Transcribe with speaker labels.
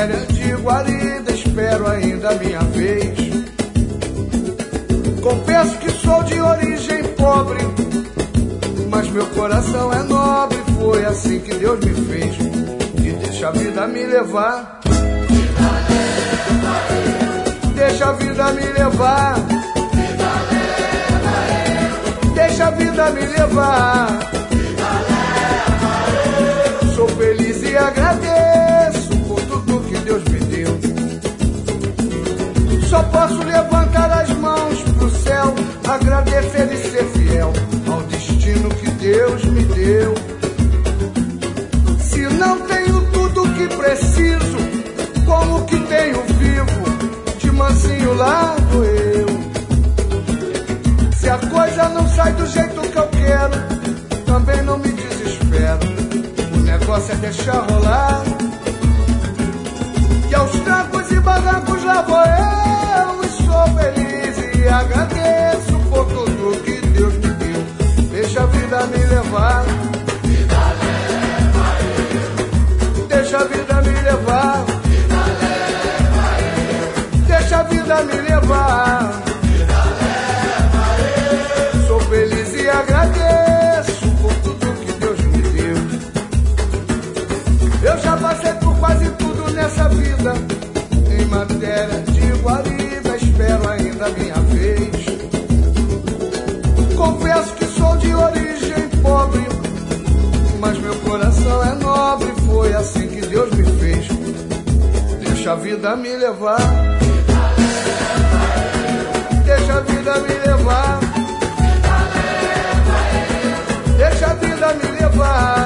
Speaker 1: matéria de guarida, espero ainda a minha vez. Confesso que sou de origem pobre, mas meu coração é nobre, foi assim que Deus me fez. E deixa a vida me levar, deixa a vida me levar, deixa a vida me levar. Sou feliz e agradeço por tudo que Deus me deu. Só posso levantar as mãos pro céu, agradecer e ser fiel ao destino que Deus me deu. Se não tenho tudo o que preciso, como que tenho vivo, de mansinho largo eu. Se a coisa não sai do jeito que eu quero, também não me desespero. O negócio é deixar rolar, e aos trancos e barrancos lá vou eu, e sou feliz e agradeço por tudo que Deus me deu. Deixa a vida me levar, deixa a vida me levar, deixa a vida me levar. Sou feliz e agradeço por tudo que Deus me deu. Eu já passei por quase tudo nessa vida, em matéria de guarida, espero ainda a minha vez. Confesso que sou de origem pobre, mas meu coração é nobre, foi assim que Deus me fez. Deixa a vida me levar, deixa a vida me levar, deixa a vida me levar.